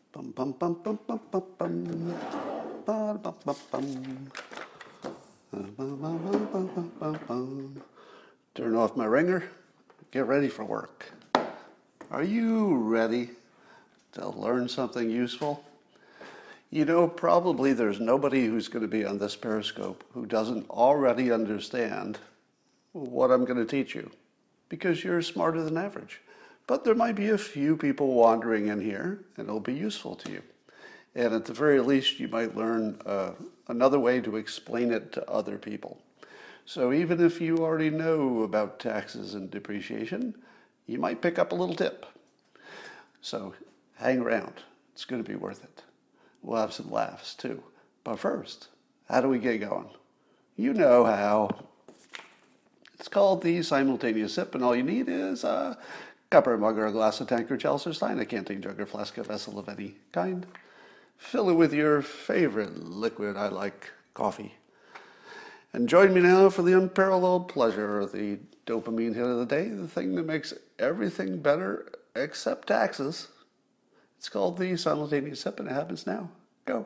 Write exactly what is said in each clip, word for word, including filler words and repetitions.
Bum bum bum bum bum bum bum. Ba bum bum bum. Bum bum bum bum bum bum bum. Turn off my ringer. Get ready for work. Are you ready to learn something useful? You know, probably there's nobody who's going to be on this Periscope who doesn't already understand what I'm going to teach you, because you're smarter than average. But there might be a few people wandering in here, and it'll be useful to you. And at the very least, you might learn uh, another way to explain it to other people. So even if you already know about taxes and depreciation, you might pick up a little tip. So hang around. It's going to be worth it. We'll have some laughs too. But first, how do we get going? You know how. It's called the simultaneous sip, and all you need is a cup or a mug or a glass, a tankard, chalice or stein, a canteen, jug or flask, a vessel of any kind. Fill it with your favorite liquid. I like coffee. And join me now for the unparalleled pleasure of the dopamine hit of the day, the thing that makes everything better except taxes. It's called the simultaneous sip, and it happens now. Go.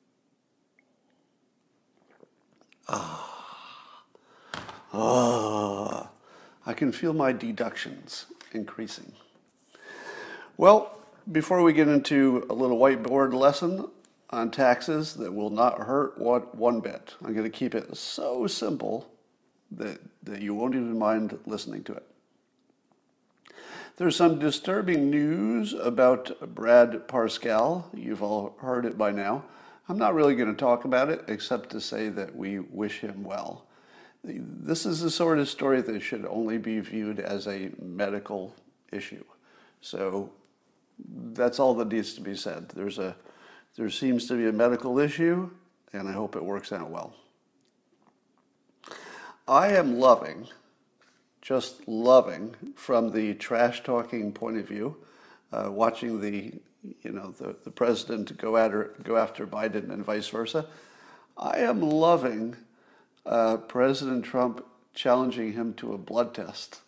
Ah. Ah. I can feel my deductions increasing. Well, before we get into a little whiteboard lesson on taxes that will not hurt what one bit, I'm going to keep it so simple that, that you won't even mind listening to it. There's some disturbing news about Brad Parscale. You've all heard it by now. I'm not really going to talk about it except to say that we wish him well. This is the sort of story that should only be viewed as a medical issue. So that's all that needs to be said. There's a, there seems to be a medical issue, and I hope it works out well. I am loving, just loving, from the trash-talking point of view, uh, watching the, you know, the, the president go after, go after Biden and vice versa. I am loving uh, President Trump challenging him to a blood test.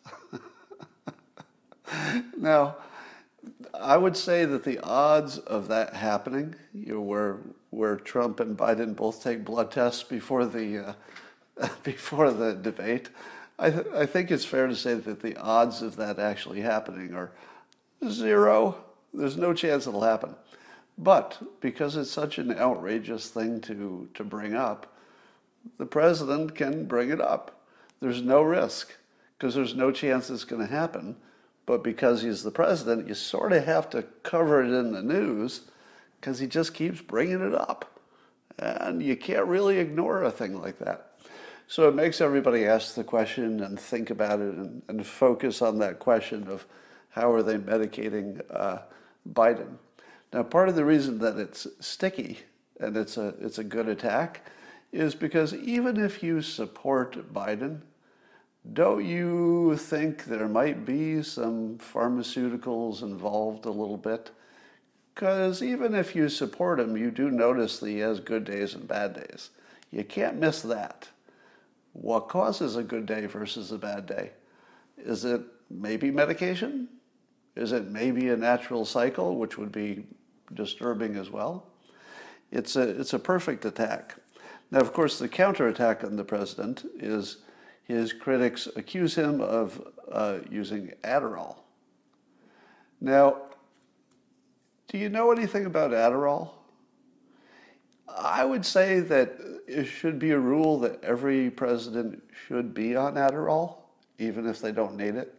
Now, I would say that the odds of that happening, you know, where where Trump and Biden both take blood tests before the uh, before the debate, I th- I think it's fair to say that the odds of that actually happening are zero. There's no chance it'll happen. But because it's such an outrageous thing to to bring up, the president can bring it up. There's no risk because there's no chance it's going to happen. But because he's the president, you sort of have to cover it in the news because he just keeps bringing it up. And you can't really ignore a thing like that. So it makes everybody ask the question and think about it and, and focus on that question of how are they medicating uh, Biden. Now, part of the reason that it's sticky and it's a, it's a good attack is because even if you support Biden, don't you think there might be some pharmaceuticals involved a little bit? Because even if you support him, you do notice that he has good days and bad days. You can't miss that. What causes a good day versus a bad day? Is it maybe medication? Is it maybe a natural cycle, which would be disturbing as well? It's a, it's a perfect attack. Now, of course, the counterattack on the president is his critics accuse him of uh, using Adderall. Now, do you know anything about Adderall? I would say that it should be a rule that every president should be on Adderall, even if they don't need it.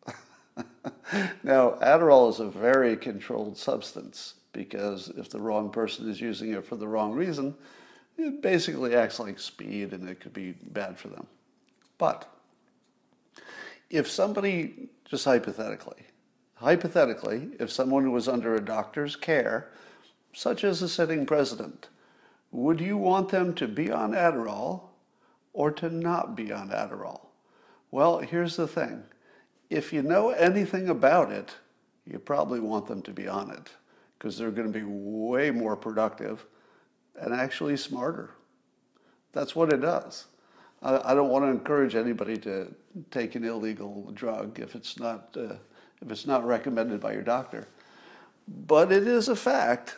Now, Adderall is a very controlled substance because if the wrong person is using it for the wrong reason, it basically acts like speed and it could be bad for them. But if somebody, just hypothetically, hypothetically, if someone was under a doctor's care, such as a sitting president, would you want them to be on Adderall or to not be on Adderall? Well, here's the thing. If you know anything about it, you probably want them to be on it because they're going to be way more productive and actually smarter. That's what it does. I don't want to encourage anybody to take an illegal drug if it's not uh, if it's not recommended by your doctor. But it is a fact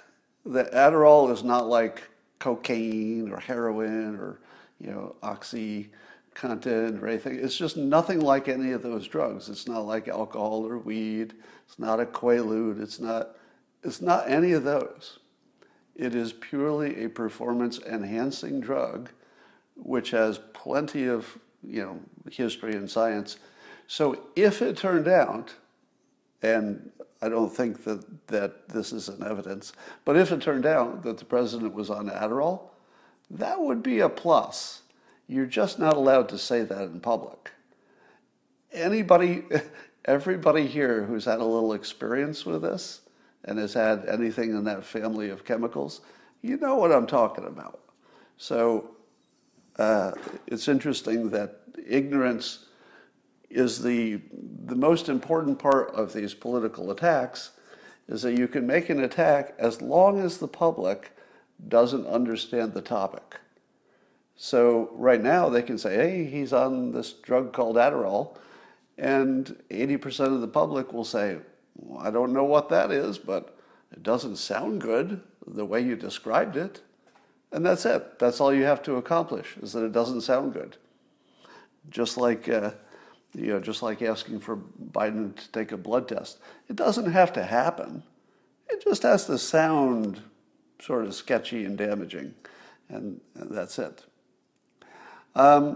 the Adderall is not like cocaine or heroin or, you know, OxyContin or anything. It's just nothing like any of those drugs. It's not like alcohol or weed. It's not a Quaalude. It's not, it's not any of those. It is purely a performance enhancing drug, which has plenty of, you know, history and science. So if it turned out, and I don't think that, that this is an evidence, but if it turned out that the president was on Adderall, that would be a plus. You're just not allowed to say that in public. Anybody, everybody here who's had a little experience with this and has had anything in that family of chemicals, you know what I'm talking about. So uh, it's interesting that ignorance is the the most important part of these political attacks, is that you can make an attack as long as the public doesn't understand the topic. So right now they can say, hey, he's on this drug called Adderall, and eighty percent of the public will say, well, I don't know what that is, but it doesn't sound good the way you described it. And that's it. That's all you have to accomplish, is that it doesn't sound good. Just like, uh, you know, just like asking for Biden to take a blood test. It doesn't have to happen. It just has to sound sort of sketchy and damaging, and, and that's it. Um,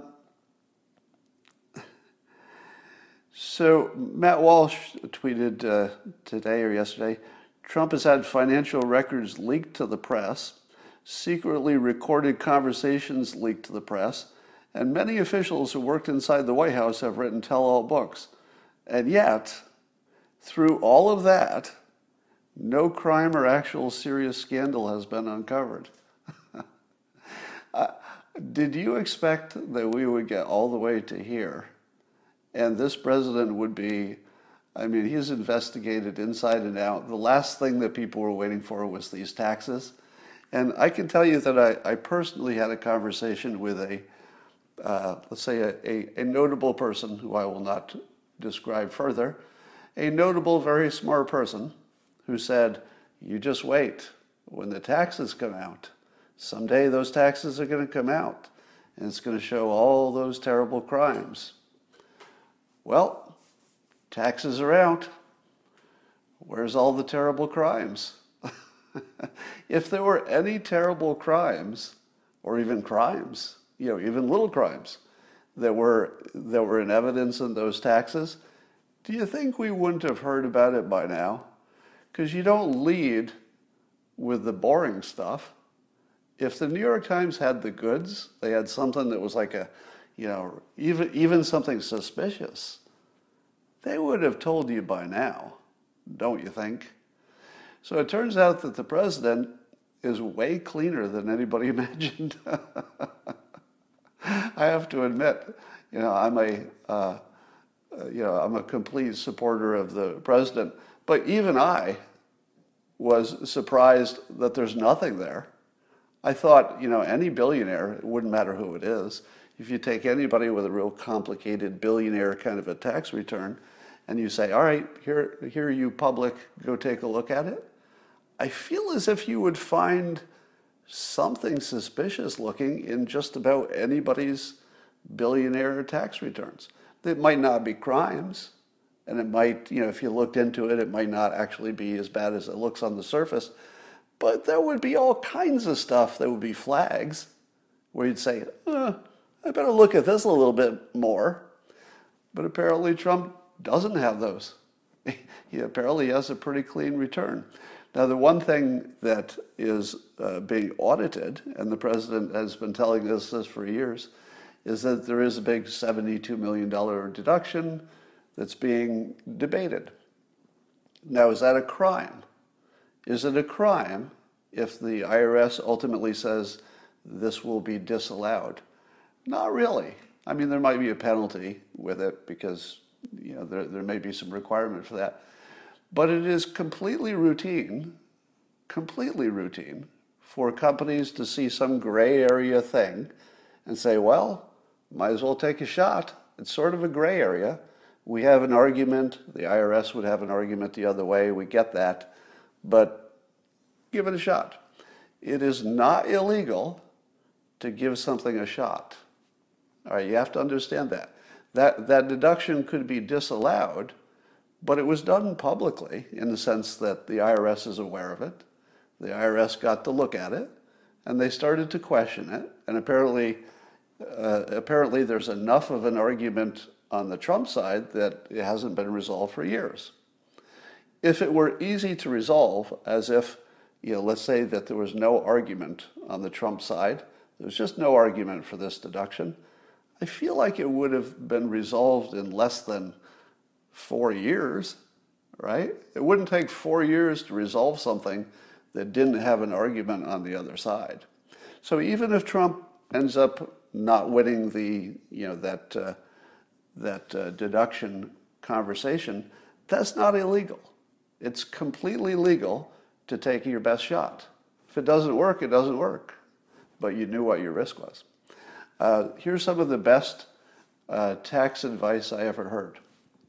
so Matt Walsh tweeted uh, today or yesterday, Trump has had financial records leaked to the press, secretly recorded conversations leaked to the press, and many officials who worked inside the White House have written tell-all books. And yet, through all of that, no crime or actual serious scandal has been uncovered. uh, did you expect that we would get all the way to here? And this president would be, I mean, he's investigated inside and out. The last thing that people were waiting for was these taxes. And I can tell you that I, I personally had a conversation with a Uh, let's say a, a, a notable person who I will not describe further, a notable, very smart person who said, you just wait. When the taxes come out, someday those taxes are going to come out, and it's going to show all those terrible crimes. Well, taxes are out. Where's all the terrible crimes? If there were any terrible crimes, or even crimes, you know, even little crimes that were that were in evidence in those taxes, do you think we wouldn't have heard about it by now? Because you don't lead with the boring stuff. If the New York Times had the goods, they had something that was like a, you know, even even something suspicious, they would have told you by now, don't you think? So it turns out that the president is way cleaner than anybody imagined. I have to admit, you know, I'm a, uh, you know, I'm a complete supporter of the president. But even I was surprised that there's nothing there. I thought, you know, any billionaire, it wouldn't matter who it is, if you take anybody with a real complicated billionaire kind of a tax return, and you say, all right, here, here you public, go take a look at it. I feel as if you would find something suspicious looking in just about anybody's billionaire tax returns. It might not be crimes, and it might, you know, if you looked into it, it might not actually be as bad as it looks on the surface, but there would be all kinds of stuff that would be flags where you'd say, uh, I better look at this a little bit more. But apparently Trump doesn't have those. He apparently has a pretty clean return. Now, the one thing that is uh, being audited, and the president has been telling us this for years, is that there is a big seventy-two million dollars deduction that's being debated. Now, is that a crime? Is it a crime if the I R S ultimately says this will be disallowed? Not really. I mean, there might be a penalty with it because, you know, there, there may be some requirement for that. But it is completely routine, completely routine for companies to see some gray area thing and say, well, might as well take a shot. It's sort of a gray area. We have an argument. The I R S would have an argument the other way. We get that. But give it a shot. It is not illegal to give something a shot. All right, you have to understand that. That, that deduction could be disallowed, but it was done publicly in the sense that the I R S is aware of it. The I R S got to look at it, and they started to question it. And apparently, uh, apparently there's enough of an argument on the Trump side that it hasn't been resolved for years. If it were easy to resolve, as if, you know, let's say that there was no argument on the Trump side, there was just no argument for this deduction, I feel like it would have been resolved in less than four years, right? It wouldn't take four years to resolve something that didn't have an argument on the other side. So even if Trump ends up not winning the, you know, that uh, that uh, deduction conversation, that's not illegal. It's completely legal to take your best shot. If it doesn't work, it doesn't work. But you knew what your risk was. Uh, here's some of the best uh, tax advice I ever heard.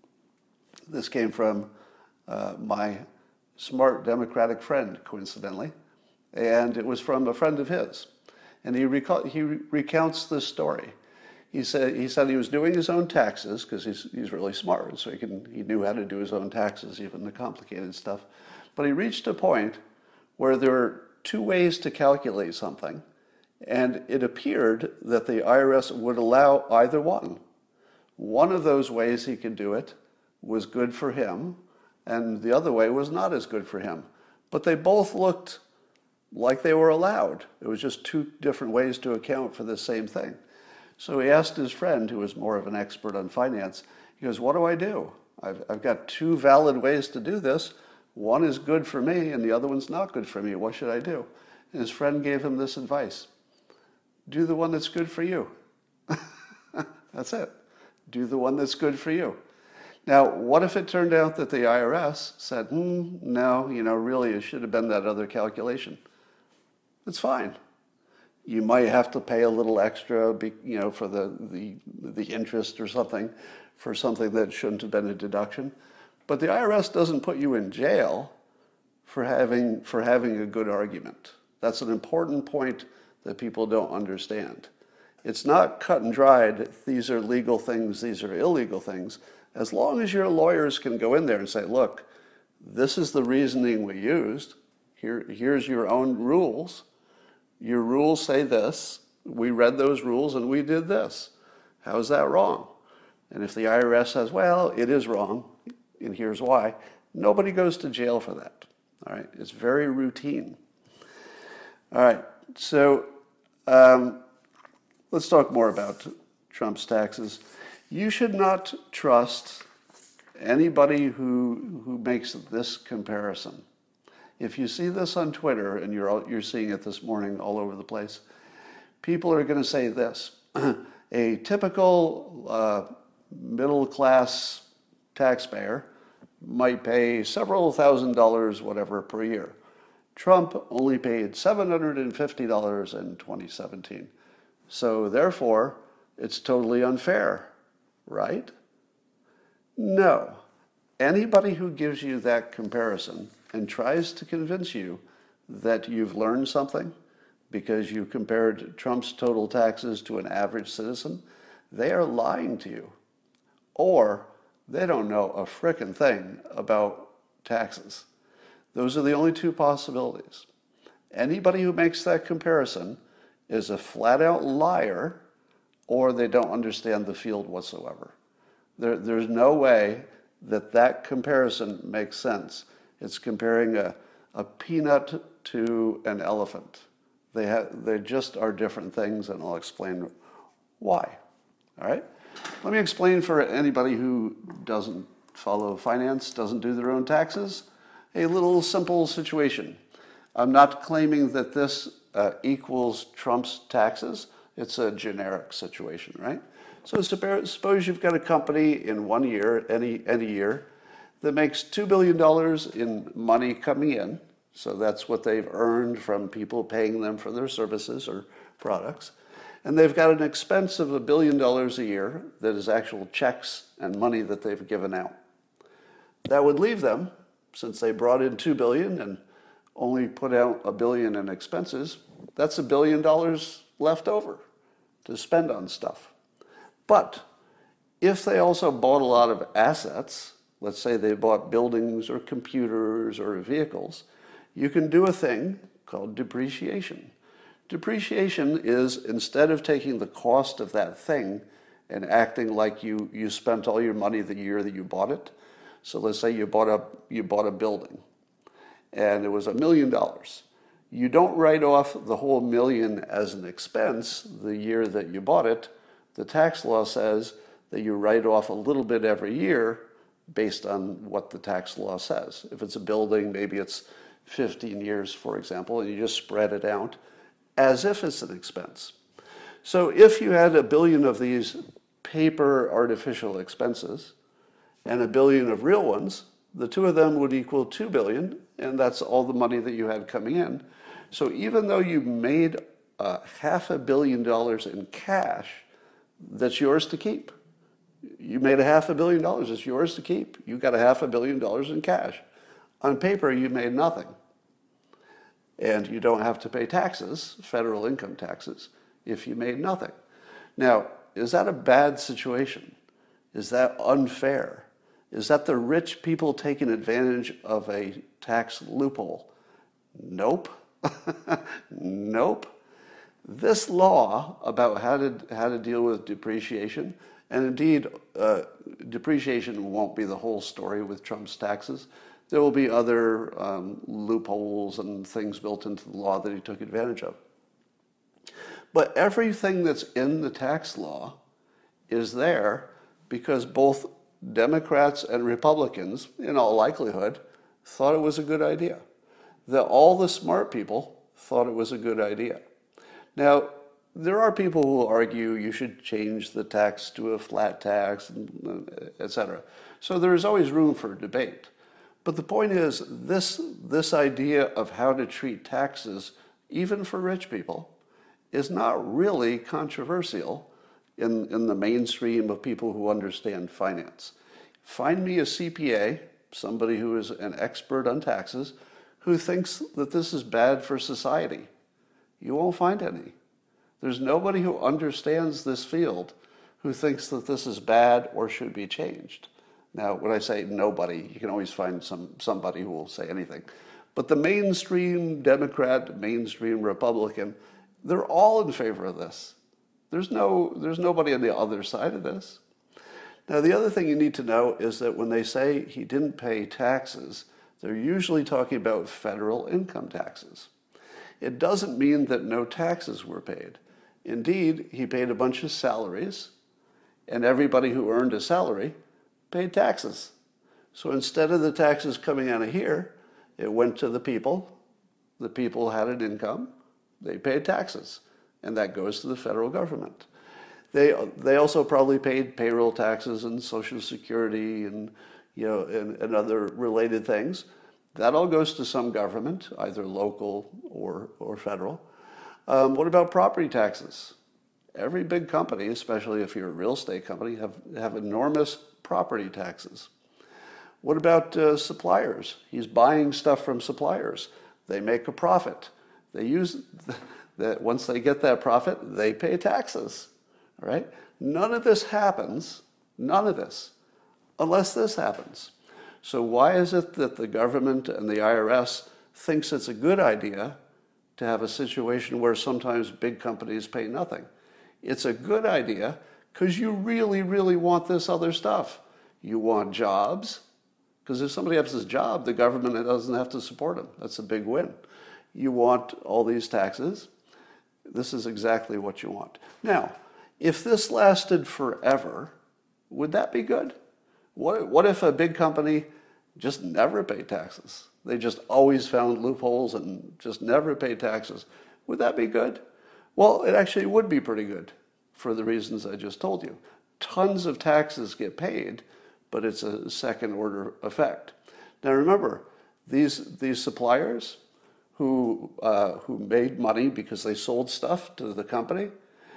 This came from uh, my smart Democratic friend, coincidentally, and it was from a friend of his. And he, recall, he re- recounts this story. He said he said he was doing his own taxes because he's he's really smart, so he can he knew how to do his own taxes, even the complicated stuff. But he reached a point where there were two ways to calculate something, and it appeared that the I R S would allow either one. One of those ways he could do it was good for him, and the other way was not as good for him. But they both looked like they were allowed. It was just two different ways to account for the same thing. So he asked his friend, who was more of an expert on finance, he goes, what do I do? I've, I've got two valid ways to do this. One is good for me, and the other one's not good for me. What should I do? And his friend gave him this advice. Do the one that's good for you. That's it. Do the one that's good for you. Now, what if it turned out that the I R S said, hmm, no, you know, really, it should have been that other calculation? It's fine. You might have to pay a little extra, you know, for the, the, the interest or something, for something that shouldn't have been a deduction. But the I R S doesn't put you in jail for having, for having a good argument. That's an important point that people don't understand. It's not cut and dried, these are legal things, these are illegal things. As long as your lawyers can go in there and say, look, this is the reasoning we used, Here, here's your own rules. Your rules say this, we read those rules and we did this. How is that wrong? And if the I R S says, well, it is wrong, and here's why, nobody goes to jail for that. All right, it's very routine. All right, so um, let's talk more about Trump's taxes. You should not trust anybody who who makes this comparison. If you see this on Twitter, and you're you're seeing it this morning all over the place, people are going to say this: a typical uh, middle-class taxpayer might pay several thousand dollars, whatever, per year. Trump only paid seven hundred fifty dollars in twenty seventeen. So therefore, it's totally unfair, right? No. Anybody who gives you that comparison and tries to convince you that you've learned something because you compared Trump's total taxes to an average citizen, they are lying to you. Or they don't know a frickin' thing about taxes. Those are the only two possibilities. Anybody who makes that comparison is a flat-out liar, or they don't understand the field whatsoever. There, there's no way that that comparison makes sense. It's comparing a, a peanut to an elephant. They, have, they just are different things, and I'll explain why. All right? Let me explain for anybody who doesn't follow finance, doesn't do their own taxes, a little simple situation. I'm not claiming that this uh, equals Trump's taxes. It's a generic situation, right? So suppose you've got a company in one year, any, any year, that makes two billion dollars in money coming in. So that's what they've earned from people paying them for their services or products. And they've got an expense of a billion dollars a year that is actual checks and money that they've given out. That would leave them, since they brought in two billion dollars and only put out a billion in expenses, that's a billion dollars left over to spend on stuff. But if they also bought a lot of assets, let's say they bought buildings or computers or vehicles, you can do a thing called depreciation. Depreciation is, instead of taking the cost of that thing and acting like you, you spent all your money the year that you bought it. So let's say you bought a, you bought a building and it was a million dollars. You don't write off the whole million as an expense the year that you bought it. The tax law says that you write off a little bit every year based on what the tax law says. If it's a building, maybe it's fifteen years, for example, and you just spread it out as if it's an expense. So if you had a billion of these paper artificial expenses and a billion of real ones, the two of them would equal two billion, and that's all the money that you had coming in. So even though you made uh, half a billion dollars in cash, that's yours to keep. You made a half a billion dollars, it's yours to keep. You got a half a billion dollars in cash. On paper, you made nothing. And you don't have to pay taxes, federal income taxes, if you made nothing. Now, is that a bad situation? Is that unfair? Is that the rich people taking advantage of a tax loophole? Nope. Nope. This law about how to, how to deal with depreciation, and indeed, uh, depreciation won't be the whole story with Trump's taxes. There will be other um, loopholes and things built into the law that he took advantage of. But everything that's in the tax law is there because both Democrats and Republicans, in all likelihood, thought it was a good idea. That all the smart people thought it was a good idea. Now, there are people who will argue you should change the tax to a flat tax, et cetera. So there is always room for debate. But the point is, this, this idea of how to treat taxes, even for rich people, is not really controversial in, in the mainstream of people who understand finance. Find me a C P A, somebody who is an expert on taxes, who thinks that this is bad for society. You won't find any. There's nobody who understands this field who thinks that this is bad or should be changed. Now, when I say nobody, you can always find some somebody who will say anything. But the mainstream Democrat, mainstream Republican, they're all in favor of this. There's no, there's nobody on the other side of this. Now, the other thing you need to know is that when they say he didn't pay taxes, they're usually talking about federal income taxes. It doesn't mean that no taxes were paid. Indeed, he paid a bunch of salaries, and everybody who earned a salary paid taxes. So instead of the taxes coming out of here, it went to the people. The people had an income. They paid taxes, and that goes to the federal government. They they also probably paid payroll taxes and Social Security and you know and, and other related things. That all goes to some government, either local or or federal. Um, what about property taxes? Every big company, especially if you're a real estate company, have, have enormous property taxes. What about uh, suppliers? He's buying stuff from suppliers. They make a profit. They use that once they get that profit, they pay taxes. All right? None of this happens, none of this, unless this happens. So why is it that the government and the I R S thinks it's a good idea to have a situation where sometimes big companies pay nothing? It's a good idea because you really, really want this other stuff. You want jobs, because if somebody has this job, the government doesn't have to support them. That's a big win. You want all these taxes. This is exactly what you want. Now, if this lasted forever, would that be good? What, what if a big company just never paid taxes? They just always found loopholes and just never paid taxes. Would that be good? Well, it actually would be pretty good for the reasons I just told you. Tons of taxes get paid, but it's a second order effect. Now remember, these, these suppliers who, uh, who made money because they sold stuff to the company,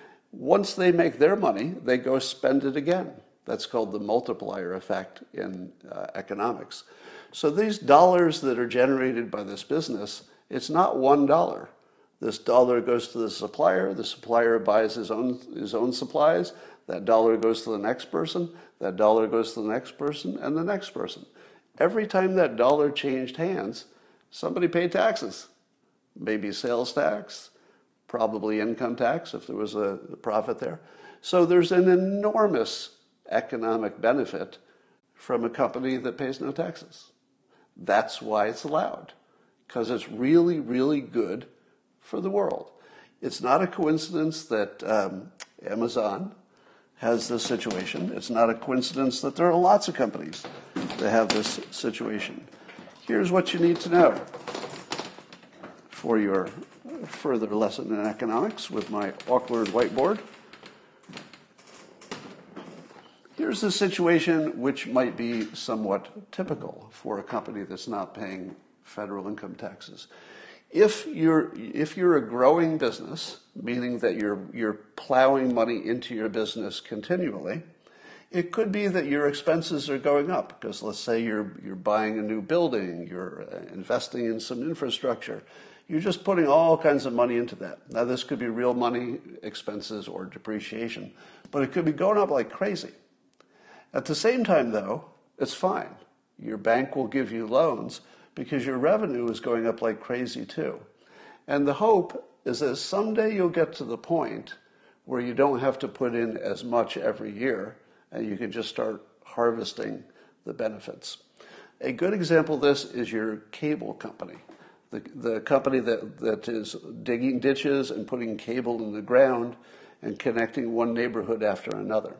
once they make their money, they go spend it again. That's called the multiplier effect in uh, economics. So these dollars that are generated by this business It's not one dollar. This dollar goes to the supplier. The supplier buys his own, his own supplies. That dollar goes to the next person. That dollar goes to the next person and the next person. Every time that dollar changed hands, somebody paid taxes. Maybe sales tax, probably income tax if there was a profit there. So there's an enormous economic benefit from a company that pays no taxes. That's why it's allowed, because it's really, really good for the world. It's not a coincidence that um, Amazon has this situation. It's not a coincidence that there are lots of companies that have this situation. Here's what you need to know for your further lesson in economics with my awkward whiteboard. Here's a situation which might be somewhat typical for a company that's not paying federal income taxes. If you're if you're a growing business, meaning that you're you're plowing money into your business continually, it could be that your expenses are going up because let's say you're you're buying a new building, you're investing in some infrastructure. You're just putting all kinds of money into that. Now this could be real money, expenses, or depreciation, but it could be going up like crazy. At the same time, though, it's fine. Your bank will give you loans because your revenue is going up like crazy too. And the hope is that someday you'll get to the point where you don't have to put in as much every year and you can just start harvesting the benefits. A good example of this is your cable company. The, the company that, that is digging ditches and putting cable in the ground and connecting one neighborhood after another.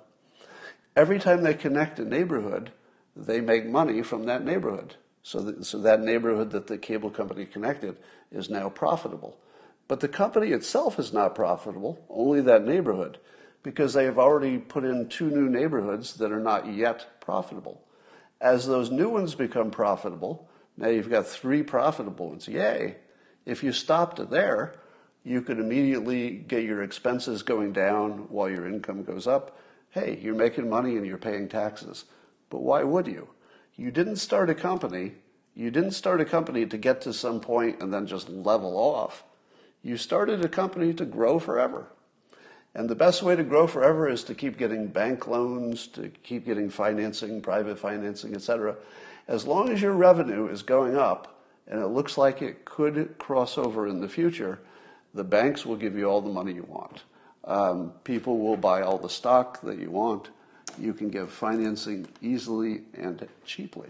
Every time they connect a neighborhood, they make money from that neighborhood. So that, so that neighborhood that the cable company connected is now profitable. But the company itself is not profitable, only that neighborhood, because they have already put in two new neighborhoods that are not yet profitable. As those new ones become profitable, now you've got three profitable ones. Yay! If you stopped there, you could immediately get your expenses going down while your income goes up. Hey, you're making money and you're paying taxes. But why would you? You didn't start a company. You didn't start a company to get to some point and then just level off. You started a company to grow forever. And the best way to grow forever is to keep getting bank loans, to keep getting financing, private financing, et cetera. As long as your revenue is going up and it looks like it could cross over in the future, the banks will give you all the money you want. Um, people will buy all the stock that you want. You can get financing easily and cheaply.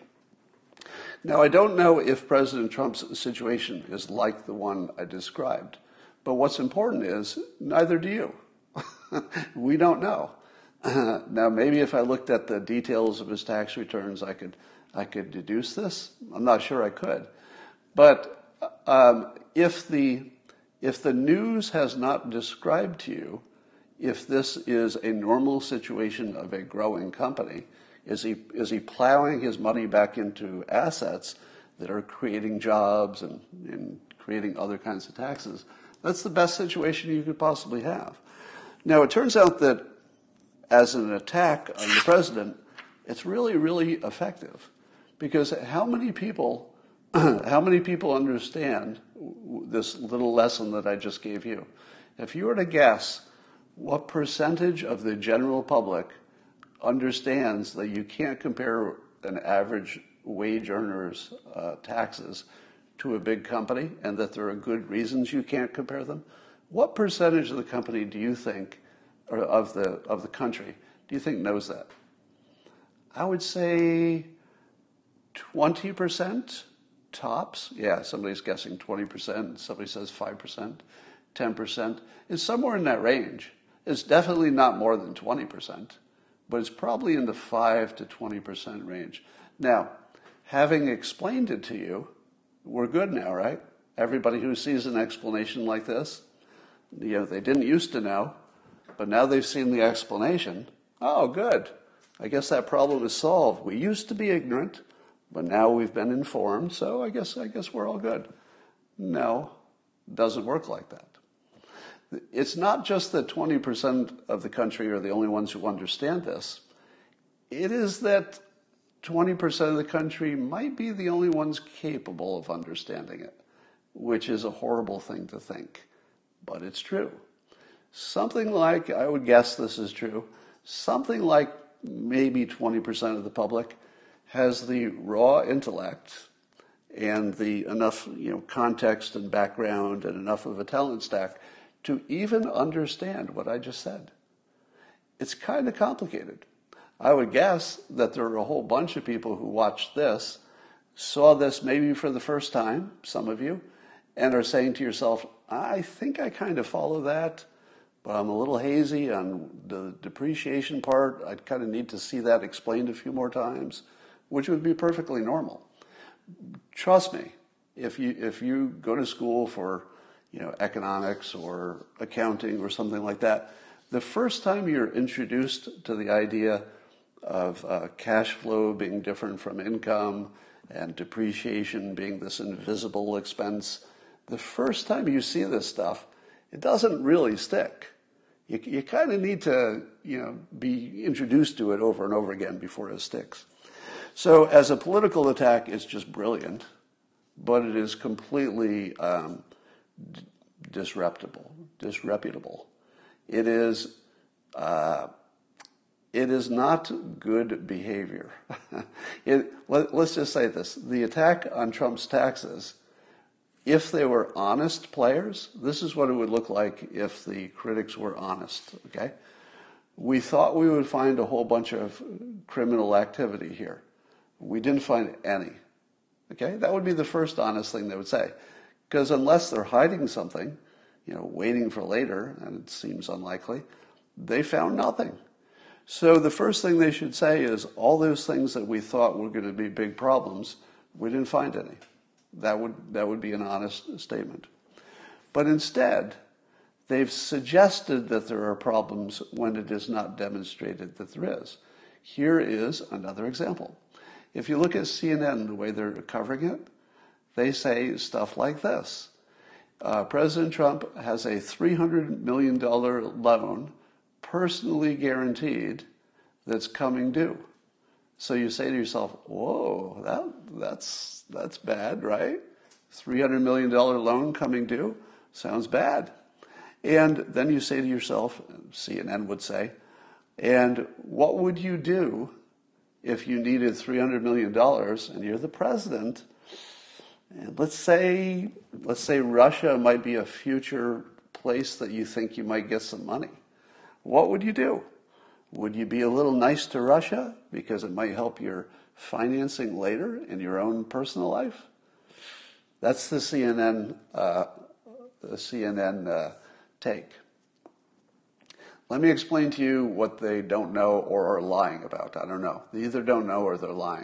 Now, I don't know if President Trump's situation is like the one I described, but what's important is neither do you. We don't know. Uh, now, maybe if I looked at the details of his tax returns, I could I could deduce this. I'm not sure I could. But um, if the if the news has not described to you if this is a normal situation of a growing company, is he is he plowing his money back into assets that are creating jobs and, and creating other kinds of taxes? That's the best situation you could possibly have. Now, it turns out that as an attack on the president, it's really, really effective. Because how many people, how many people understand this little lesson that I just gave you? If you were to guess what percentage of the general public understands that you can't compare an average wage earner's uh, taxes to a big company and that there are good reasons you can't compare them, what percentage of the company do you think, or of the of the country, do you think knows that? I would say twenty percent tops. Yeah, somebody's guessing twenty percent, somebody says five percent, ten percent. It's somewhere in that range. It's definitely not more than twenty percent, but it's probably in the five to twenty percent range. Now, having explained it to you, we're good now, right? Everybody who sees an explanation like this, you know, they didn't used to know, but now they've seen the explanation. Oh, good. I guess that problem is solved. We used to be ignorant, but now we've been informed, so I guess I guess we're all good. No, it doesn't work like that. It's not just that twenty percent of the country are the only ones who understand this. It is that twenty percent of the country might be the only ones capable of understanding it. which is a horrible thing to think, but it's true. Something like, I would guess this is true, something like maybe twenty percent of the public has the raw intellect and the enough, you know, context and background and enough of a talent stack to even understand what I just said. It's kind of complicated. I would guess that there are a whole bunch of people who watched this, saw this maybe for the first time, some of you, and are saying to yourself, I think I kind of follow that, but I'm a little hazy on the depreciation part. I'd kind of need to see that explained a few more times, which would be perfectly normal. Trust me, if you if you go to school for, you know, economics or accounting or something like that, the first time you're introduced to the idea of uh, cash flow being different from income and depreciation being this invisible expense, the first time you see this stuff, it doesn't really stick. You, you kind of need to, you know, be introduced to it over and over again before it sticks. So as a political attack, it's just brilliant, but it is completely um, d- disreputable, disreputable. It is, uh, it is not good behavior. it, let, let's just say this. The attack on Trump's taxes, if they were honest players, this is what it would look like if the critics were honest, okay? We thought we would find a whole bunch of criminal activity here. We didn't find any, okay? That would be the first honest thing they would say. Because unless they're hiding something, you know, waiting for later, and it seems unlikely, they found nothing. So the first thing they should say is, all those things that we thought were going to be big problems, we didn't find any. That would, that would be an honest statement. But instead, they've suggested that there are problems when it is not demonstrated that there is. Here is another example. If you look at C N N, the way they're covering it, they say stuff like this. Uh, President Trump has a three hundred million dollars loan personally guaranteed that's coming due. So you say to yourself, whoa, that, that's, that's bad, right? three hundred million dollars loan coming due? Sounds bad. And then you say to yourself, C N N would say, and what would you do if you needed three hundred million dollars and you're the president? And let's say, let's say Russia might be a future place that you think you might get some money. What would you do? Would you be a little nice to Russia because it might help your financing later in your own personal life? That's the C N N, uh, the C N N uh, take. Let me explain to you what they don't know or are lying about. I don't know. They either don't know or they're lying.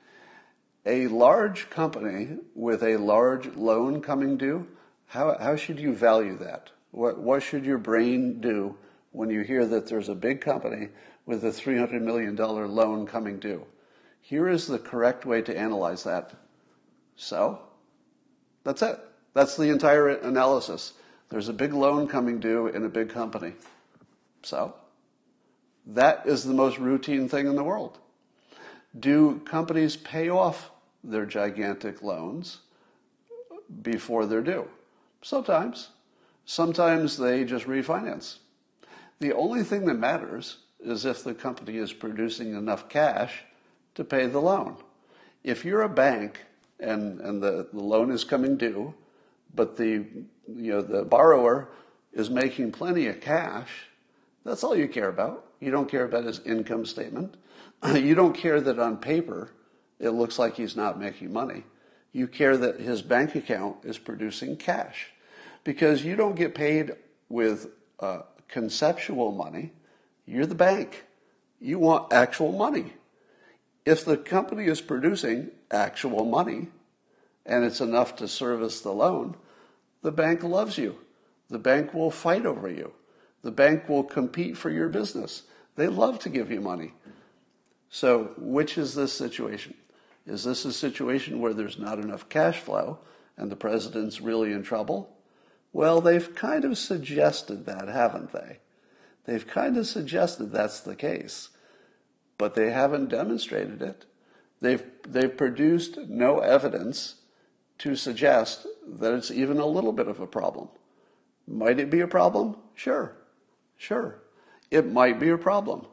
A large company with a large loan coming due, how, how should you value that? What, what should your brain do when you hear that there's a big company with a three hundred million dollars loan coming due? Here is the correct way to analyze that. So, that's it. That's the entire analysis. There's a big loan coming due in a big company. So, that is the most routine thing in the world. Do companies pay off their gigantic loans before they're due? Sometimes. Sometimes they just refinance. The only thing that matters is if the company is producing enough cash to pay the loan. If you're a bank and, and the, the loan is coming due, but the, you know, the borrower is making plenty of cash, that's all you care about. You don't care about his income statement. You don't care that on paper it looks like he's not making money. You care that his bank account is producing cash, because you don't get paid with uh, conceptual money. You're the bank. You want actual money. If the company is producing actual money and it's enough to service the loan, the bank loves you. The bank will fight over you. The bank will compete for your business. They love to give you money. So which is this situation? Is this a situation where there's not enough cash flow and the president's really in trouble? Well, they've kind of suggested that, haven't they? They've kind of suggested that's the case, but they haven't demonstrated it. They've, they've produced no evidence to suggest that it's even a little bit of a problem. Might it be a problem? Sure, sure. It might be a problem.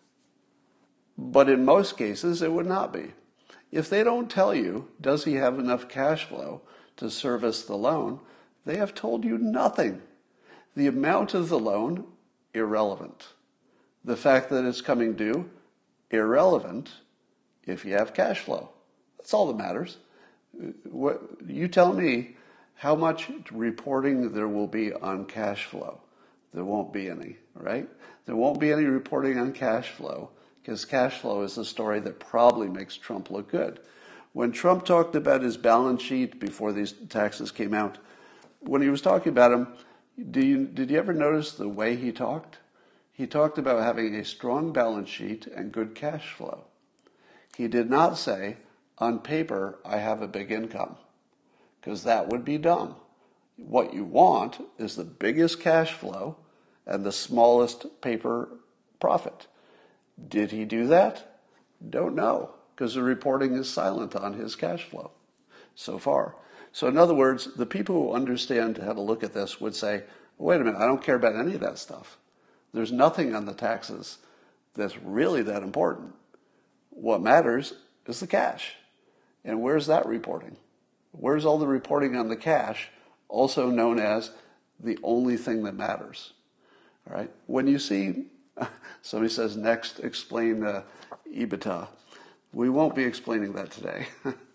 But in most cases, it would not be. If they don't tell you, does he have enough cash flow to service the loan, they have told you nothing. The amount of the loan, irrelevant. The fact that it's coming due, irrelevant if you have cash flow. That's all that matters. What, you tell me how much reporting there will be on cash flow. There won't be any, right? There won't be any reporting on cash flow because cash flow is the story that probably makes Trump look good. When Trump talked about his balance sheet before these taxes came out, when he was talking about them, do you, did you ever notice the way he talked? He talked about having a strong balance sheet and good cash flow. He did not say, on paper, I have a big income, because that would be dumb. What you want is the biggest cash flow and the smallest paper profit. Did he do that? Don't know, because the reporting is silent on his cash flow so far. So in other words, the people who understand how to look at this would say, wait a minute, I don't care about any of that stuff. There's nothing on the taxes that's really that important. What matters is the cash. And where's that reporting? Where's all the reporting on the cash, also known as the only thing that matters? All right. When you see, somebody says, next, explain uh, EBITDA. We won't be explaining that today.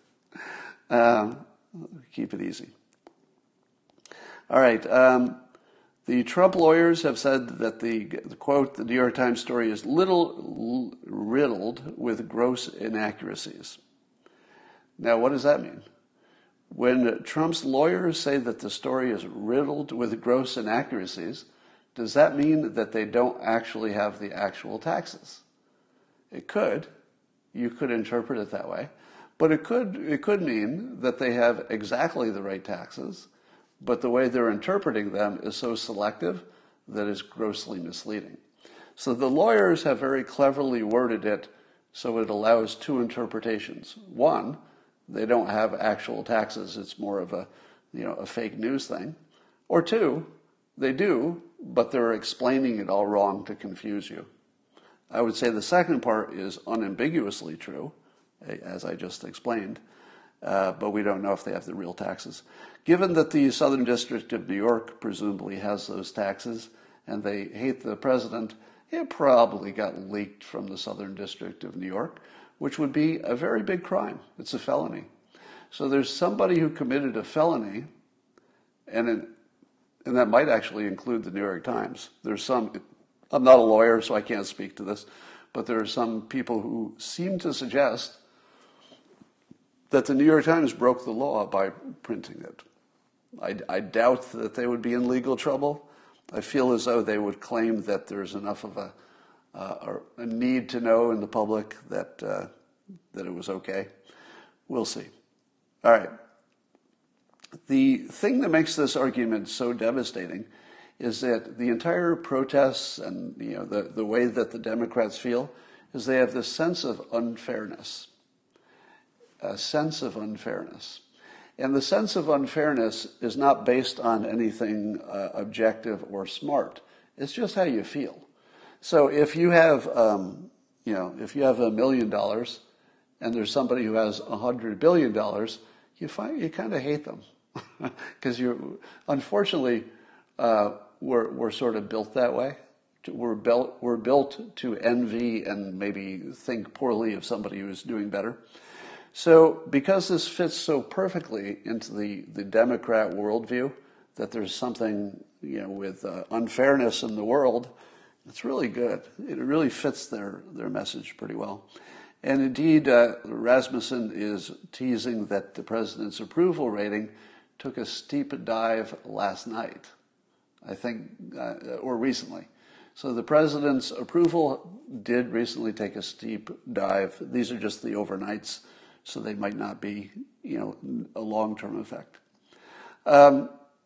um, keep it easy. All right. Um, the Trump lawyers have said that the, the quote, the New York Times story is little riddled with gross inaccuracies. Now, what does that mean? When Trump's lawyers say that the story is riddled with gross inaccuracies, does that mean that they don't actually have the actual taxes? It could. You could interpret it that way. But it could, it could mean that they have exactly the right taxes, but the way they're interpreting them is so selective that it's grossly misleading. So the lawyers have very cleverly worded it so it allows two interpretations. One, they don't have actual taxes. It's more of a, you know, a fake news thing. Or two, they do, but they're explaining it all wrong to confuse you. I would say the second part is unambiguously true, as I just explained, uh, but we don't know if they have the real taxes. Given that the Southern District of New York presumably has those taxes and they hate the president, it probably got leaked from the Southern District of New York, which would be a very big crime. It's a felony. So there's somebody who committed a felony, and it, and that might actually include the New York Times. There's some, I'm not a lawyer, so I can't speak to this, but there are some people who seem to suggest that the New York Times broke the law by printing it. I, I doubt that they would be in legal trouble. I feel as though they would claim that there's enough of a Uh, a need to know in the public that uh, that it was okay. We'll see. All right. The thing that makes this argument so devastating is that the entire protests and you know the, the way that the Democrats feel is they have this sense of unfairness, a sense of unfairness. And the sense of unfairness is not based on anything uh, objective or smart. It's just how you feel. So if you have, um, you know, if you have a million dollars and there's somebody who has a hundred billion dollars, you find you kind of hate them because you, unfortunately, uh, we're we're sort of built that way. We're built we're built to envy and maybe think poorly of somebody who's doing better. So because this fits so perfectly into the the Democrat worldview that there's something you know with uh, unfairness in the world. It's really good. It really fits their, their message pretty well. And indeed, uh, Rasmussen is teasing that the president's approval rating took a steep dive last night, I think, uh, or recently. So the president's approval did recently take a steep dive. These are just the overnights, so they might not be, you know, a long-term effect. Um,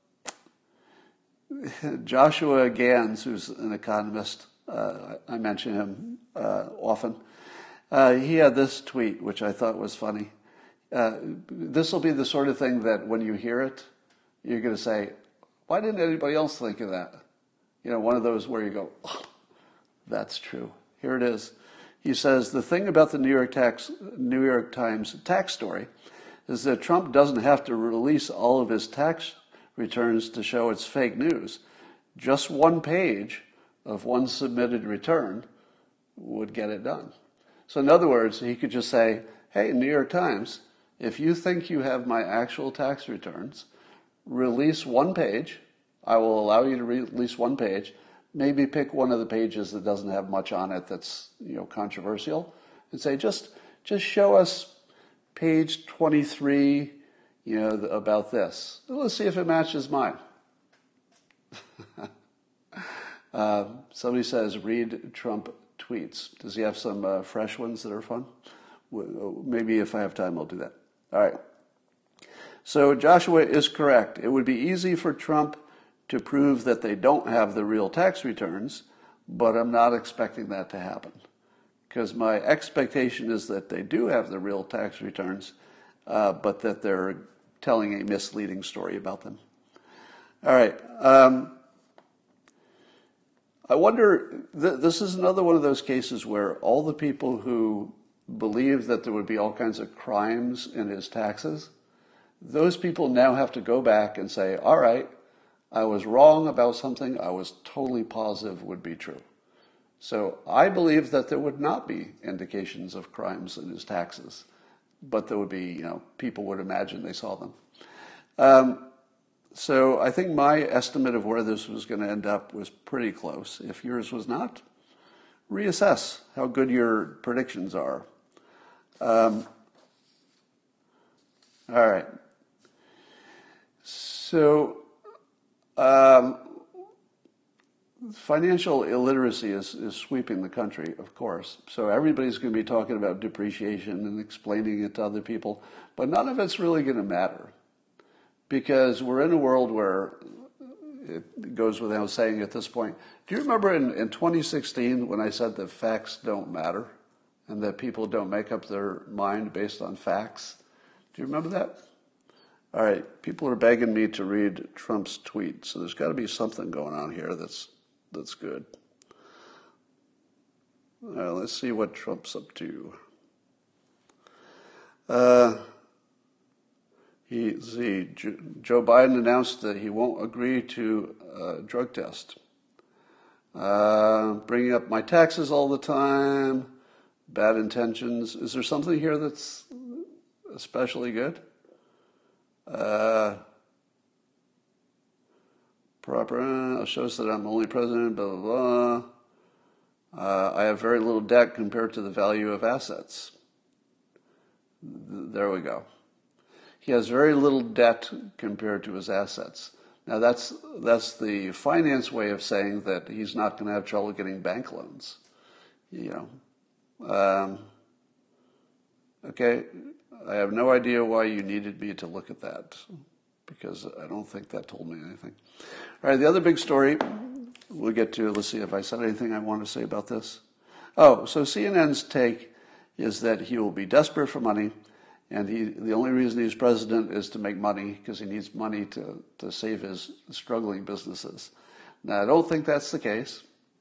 Joshua Gans, who's an economist, uh, I mention him uh, often, uh, he had this tweet, which I thought was funny. Uh, this will be the sort of thing that when you hear it, you're going to say, why didn't anybody else think of that? You know, one of those where you go, oh, that's true. Here it is. He says, the thing about the New York, tax, New York Times tax story is that Trump doesn't have to release all of his tax returns to show it's fake news. Just one page of one submitted return would get it done. So in other words, he could just say, hey, New York Times, if you think you have my actual tax returns, release one page. I will allow you to release one page. Maybe pick one of the pages that doesn't have much on it that's, you know, controversial, and say, just just show us page twenty-three, you know, about this. Let's see if it matches mine. uh, somebody says, read Trump tweets. Does he have some uh, fresh ones that are fun? Maybe if I have time, I'll do that. All right. So Joshua is correct. It would be easy for Trump to prove that they don't have the real tax returns, but I'm not expecting that to happen. Because my expectation is that they do have the real tax returns, uh, but that they're telling a misleading story about them. All right. Um, I wonder, th- this is another one of those cases where all the people who believed that there would be all kinds of crimes in his taxes, those people now have to go back and say, all right, I was wrong about something I was totally positive would be true. So I believe that there would not be indications of crimes in his taxes, but there would be, you know, people would imagine they saw them. Um, so I think my estimate of where this was going to end up was pretty close. If yours was not, reassess how good your predictions are. Um, all right. So um, financial illiteracy is, is sweeping the country, of course. So everybody's going to be talking about depreciation and explaining it to other people, but none of it's really going to matter because we're in a world where it goes without saying at this point. Do you remember in, in twenty sixteen when I said that facts don't matter and that people don't make up their mind based on facts? Do you remember that? All right, people are begging me to read Trump's tweet, so there's got to be something going on here that's that's good. All right, let's see what Trump's up to. Uh, he, see, Joe Biden announced that he won't agree to a drug test. Uh, bringing up my taxes all the time, bad intentions. Is there something here that's especially good? Uh, proper uh, shows that I'm only president, blah, blah, blah. Uh, I have very little debt compared to the value of assets. There we go. He has very little debt compared to his assets. Now that's that's the finance way of saying that he's not going to have trouble getting bank loans. You know. Um, okay. I have no idea why you needed me to look at that, because I don't think that told me anything. All right, the other big story we'll get to, let's see if I said anything I want to say about this. Oh, so C N N's take is that he will be desperate for money, and he the only reason he's president is to make money because he needs money to, to save his struggling businesses. Now, I don't think that's the case.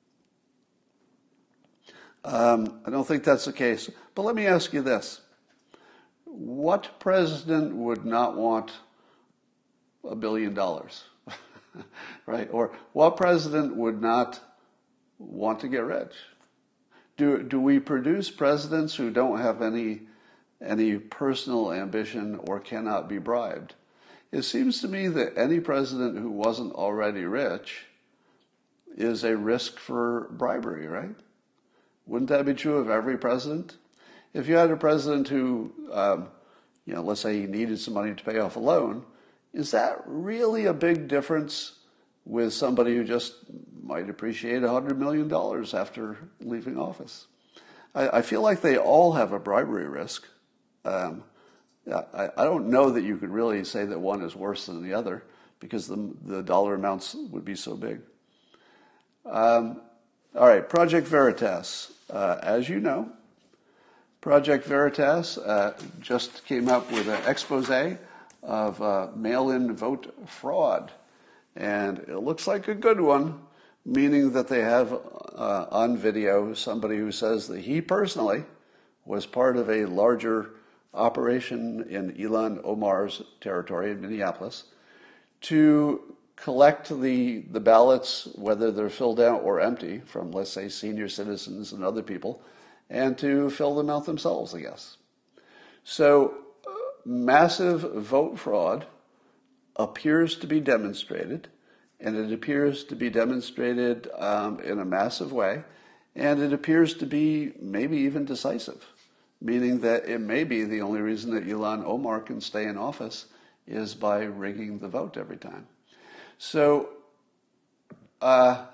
Um, I don't think that's the case. But let me ask you this. What president would not want a billion dollars, right? Or what president would not want to get rich? Do do we produce presidents who don't have any any personal ambition or cannot be bribed? It seems to me that any president who wasn't already rich is a risk for bribery, right? Wouldn't that be true of every president? If you had a president who, um, you know, let's say he needed some money to pay off a loan, is that really a big difference with somebody who just might appreciate one hundred million dollars after leaving office? I, I feel like they all have a bribery risk. Um, I, I don't know that you could really say that one is worse than the other because the, the dollar amounts would be so big. Um, all right, Project Veritas. Uh, as you know, Project Veritas uh, just came up with an expose of uh, mail-in vote fraud. And it looks like a good one, meaning that they have uh, on video somebody who says that he personally was part of a larger operation in Ilhan Omar's territory in Minneapolis to collect the, the ballots, whether they're filled out or empty, from, let's say, senior citizens and other people, and to fill them out themselves, I guess. So uh, massive vote fraud appears to be demonstrated, and it appears to be demonstrated um, in a massive way, and it appears to be maybe even decisive, meaning that it may be the only reason that Ilhan Omar can stay in office is by rigging the vote every time. So uh,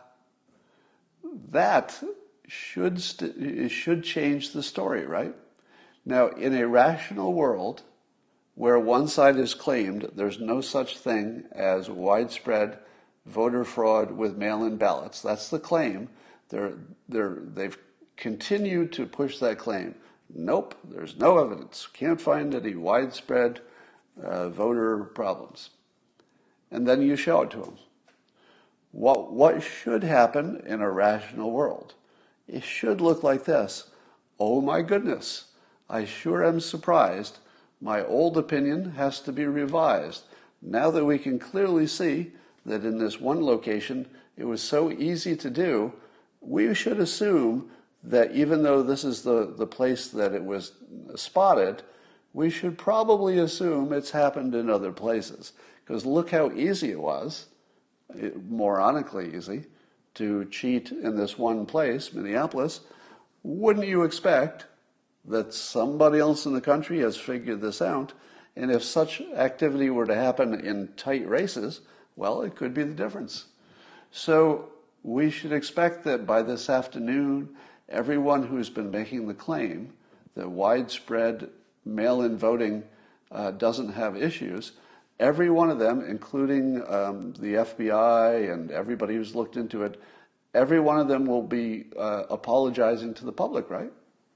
that should st- should change the story, right? Now, in a rational world where one side has claimed there's no such thing as widespread voter fraud with mail-in ballots, that's the claim. They're, they're, they've continued to push that claim. Nope, there's no evidence. Can't find any widespread uh, voter problems. And then you show it to them. What, what should happen in a rational world? It should look like this. Oh my goodness, I sure am surprised. My old opinion has to be revised. Now that we can clearly see that in this one location it was so easy to do, we should assume that even though this is the, the place that it was spotted, we should probably assume it's happened in other places. Because look how easy it was, it, moronically easy, to cheat in this one place, Minneapolis. Wouldn't you expect that somebody else in the country has figured this out? And if such activity were to happen in tight races, well, it could be the difference. So we should expect that by this afternoon, everyone who's been making the claim that widespread mail-in voting uh, doesn't have issues, every one of them, including um, the F B I and everybody who's looked into it, every one of them will be uh, apologizing to the public, right?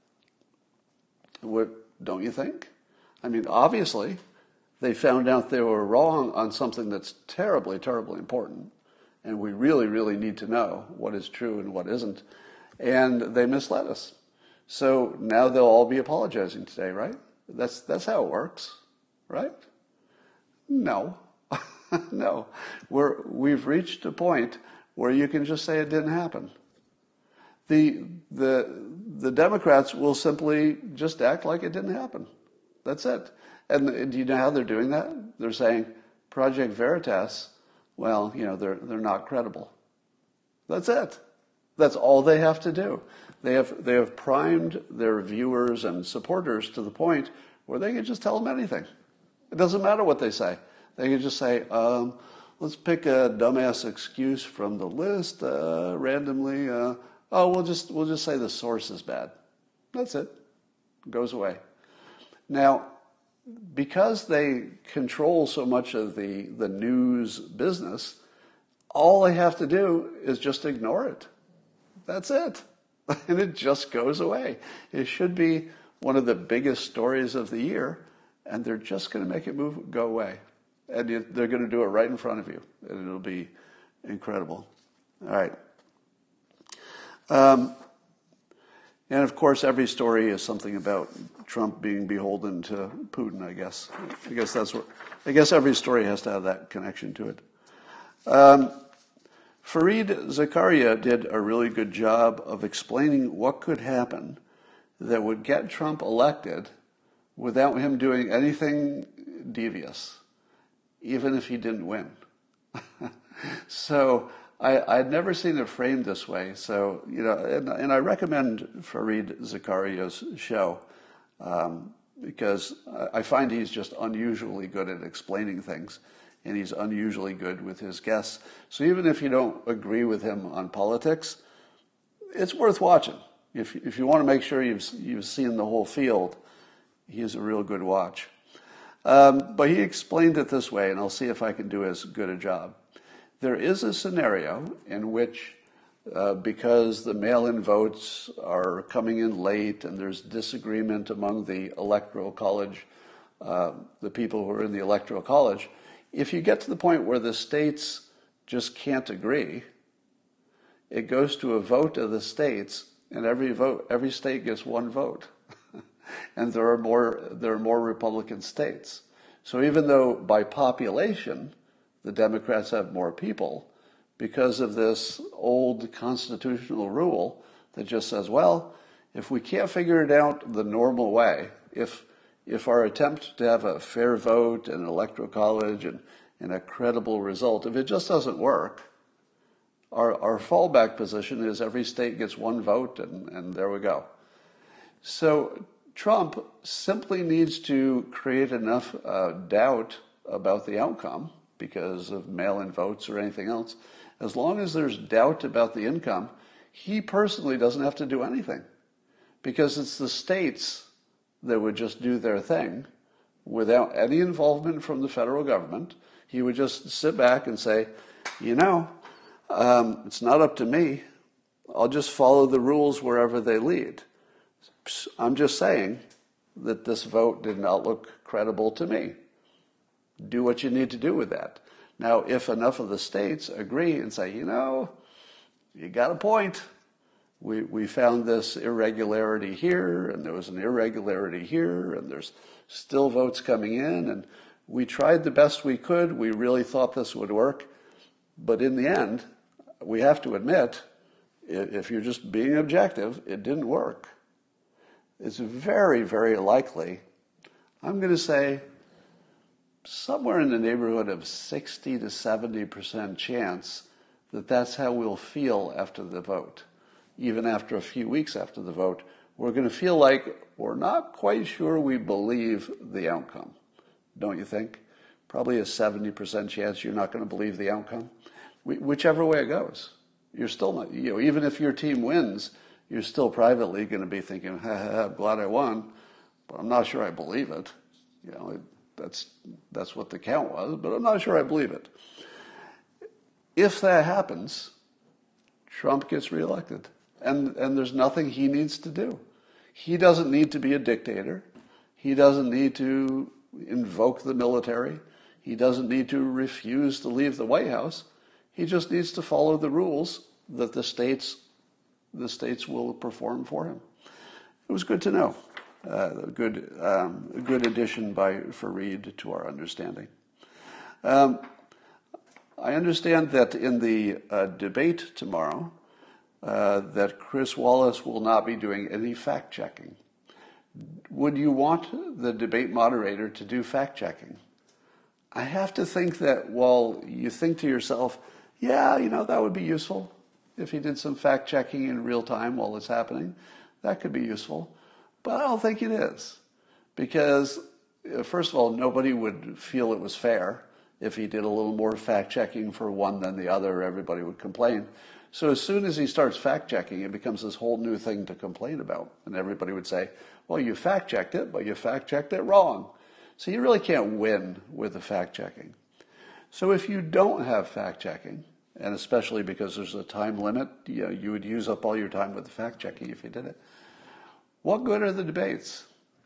What, don't you think? I mean, obviously, they found out they were wrong on something that's terribly, terribly important, and we really, really need to know what is true and what isn't, and they misled us. So now they'll all be apologizing today, right? That's that's how it works, right? No, no. We're, we've reached a point where you can just say it didn't happen. The, the, the Democrats will simply just act like it didn't happen. That's it. And do you know how they're doing that? They're saying, Project Veritas, well, you know, they're, they're not credible. That's it. That's all they have to do. They have, they have primed their viewers and supporters to the point where they can just tell them anything. It doesn't matter what they say. They can just say, um, let's pick a dumbass excuse from the list uh, randomly. Uh, oh, we'll just we'll just say the source is bad. That's it. It goes away. Now, because they control so much of the, the news business, all they have to do is just ignore it. That's it. And it just goes away. It should be one of the biggest stories of the year, and they're just going to make it move, go away. And they're going to do it right in front of you, and it'll be incredible. All right. Um, and of course, every story is something about Trump being beholden to Putin, I guess. I guess that's what, I guess every story has to have that connection to it. Um, Fareed Zakaria did a really good job of explaining what could happen that would get Trump elected without him doing anything devious, even if he didn't win. So I, I'd never seen it framed this way. So, you know, and, and I recommend Fareed Zakaria's show um, because I find he's just unusually good at explaining things, and he's unusually good with his guests. So even if you don't agree with him on politics, it's worth watching. If, if you want to make sure you've, you've seen the whole field, he's a real good watch. Um, but he explained it this way, and I'll see if I can do as good a job. There is a scenario in which uh, because the mail-in votes are coming in late and there's disagreement among the electoral college, uh, the people who are in the electoral college, if you get to the point where the states just can't agree, it goes to a vote of the states, and every vote, every state gets one vote. And there are more, there are more Republican states. So even though by population, the Democrats have more people, because of this old constitutional rule that just says, well, if we can't figure it out the normal way, if if our attempt to have a fair vote and an electoral college and, and a credible result, if it just doesn't work, our, our fallback position is every state gets one vote, and, and there we go. So Trump simply needs to create enough uh, doubt about the outcome because of mail-in votes or anything else. As long as there's doubt about the income, he personally doesn't have to do anything, because it's the states that would just do their thing without any involvement from the federal government. He would just sit back and say, you know, um, it's not up to me. I'll just follow the rules wherever they lead. I'm just saying that this vote did not look credible to me. Do what you need to do with that. Now, if enough of the states agree and say, you know, you got a point. We we found this irregularity here, and there was an irregularity here, and there's still votes coming in, and we tried the best we could. We really thought this would work. But in the end, we have to admit, if you're just being objective, it didn't work. It's very, very likely, I'm going to say, somewhere in the neighborhood of sixty to seventy percent chance that that's how we'll feel after the vote. Even after a few weeks after the vote, we're going to feel like we're not quite sure we believe the outcome. Don't you think? Probably a seventy percent chance you're not going to believe the outcome. Whichever way it goes. You're still not, you know, even if your team wins, you're still privately going to be thinking, ha, ha, ha, I'm glad I won, but I'm not sure I believe it. You know, it, that's that's what the count was, but I'm not sure I believe it. If that happens, Trump gets reelected, and and there's nothing he needs to do. He doesn't need to be a dictator. He doesn't need to invoke the military. He doesn't need to refuse to leave the White House. He just needs to follow the rules that the states the states will perform for him. It was good to know. Uh, a good, um, a good addition by Fareed to our understanding. Um, I understand that in the uh, debate tomorrow, uh, that Chris Wallace will not be doing any fact-checking. Would you want the debate moderator to do fact-checking? I have to think that while you think to yourself, yeah, you know, that would be useful if he did some fact-checking in real time while it's happening. That could be useful. But I don't think it is, because, first of all, nobody would feel it was fair if he did a little more fact-checking for one than the other. Everybody would complain. So as soon as he starts fact-checking, it becomes this whole new thing to complain about. And everybody would say, well, you fact-checked it, but you fact-checked it wrong. So you really can't win with the fact-checking. So if you don't have fact-checking, and especially because there's a time limit, you know, you would use up all your time with the fact-checking if you did it. What good are the debates?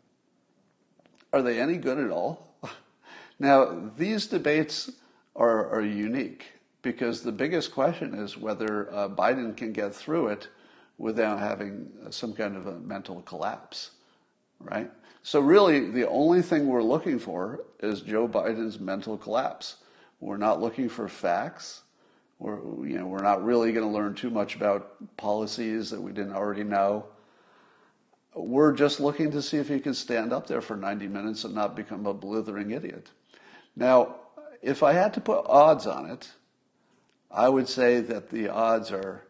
Are they any good at all? Now, these debates are, are unique because the biggest question is whether uh, Biden can get through it without having some kind of a mental collapse, right? So really, the only thing we're looking for is Joe Biden's mental collapse. We're not looking for facts. We're, you know, we're not really going to learn too much about policies that we didn't already know. We're just looking to see if he can stand up there for ninety minutes and not become a blithering idiot. Now, if I had to put odds on it, I would say that the odds are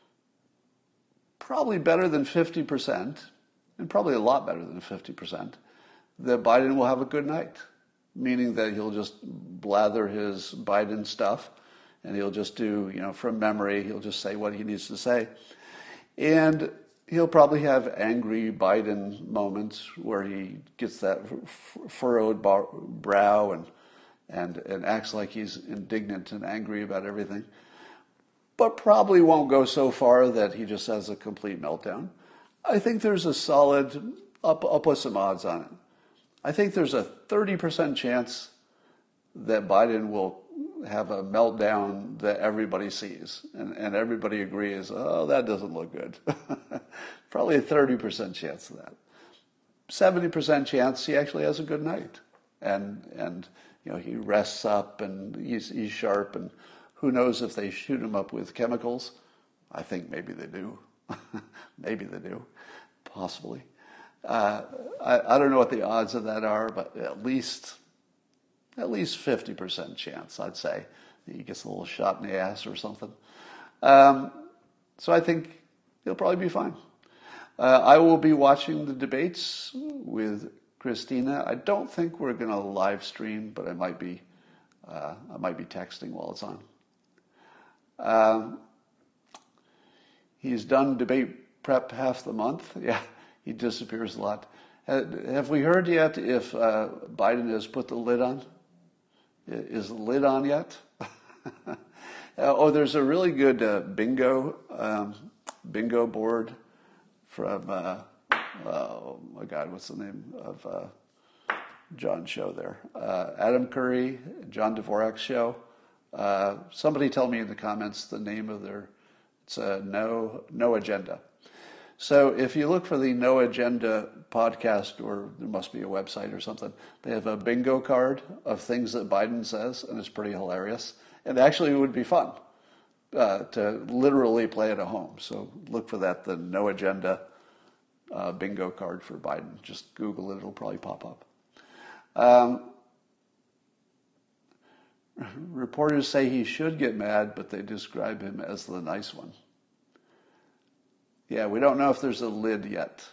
probably better than fifty percent, and probably a lot better than fifty percent, that Biden will have a good night, meaning that he'll just blather his Biden stuff, and he'll just do, you know, from memory, he'll just say what he needs to say. And he'll probably have angry Biden moments where he gets that furrowed brow and, and, and acts like he's indignant and angry about everything. but probably won't go so far that he just has a complete meltdown. I think there's a solid, I'll, I'll put some odds on it. I think there's a thirty percent chance that Biden will have a meltdown that everybody sees and, and everybody agrees, oh, that doesn't look good. Probably a thirty percent chance of that. seventy percent chance he actually has a good night. And, and you know, he rests up and he's, he's sharp, and who knows if they shoot him up with chemicals. I think maybe they do. Maybe they do. Possibly. Uh, I, I don't know what the odds of that are, but at least at least fifty percent chance, I'd say. He gets a little shot in the ass or something. Um, so I think he'll probably be fine. Uh, I will be watching the debates with Christina. I don't think we're going to live stream, but I might be uh, I might be texting while it's on. Um, he's done debate prep half the month. Yeah, he disappears a lot. Have we heard yet if uh, Biden has put the lid on? Is the lid on yet? Oh, there's a really good uh, bingo um, bingo board from, uh, oh my God, what's the name of uh, John's show there? Uh, Adam Curry, John Dvorak's show. Uh, somebody tell me in the comments the name of their, it's uh, No, No Agenda. So if you look for the No Agenda podcast, or there must be a website or something, they have a bingo card of things that Biden says, and it's pretty hilarious. And actually it would be fun uh, to literally play it at home. So look for that, the No Agenda uh, bingo card for Biden. Just Google it, it'll probably pop up. Um, reporters say he should get mad, but they describe him as the nice one. Yeah, we don't know if there's a lid yet.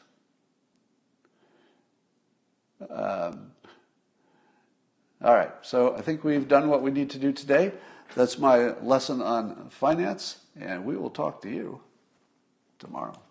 Um, all right, so I think we've done what we need to do today. That's my lesson on finance, and we will talk to you tomorrow.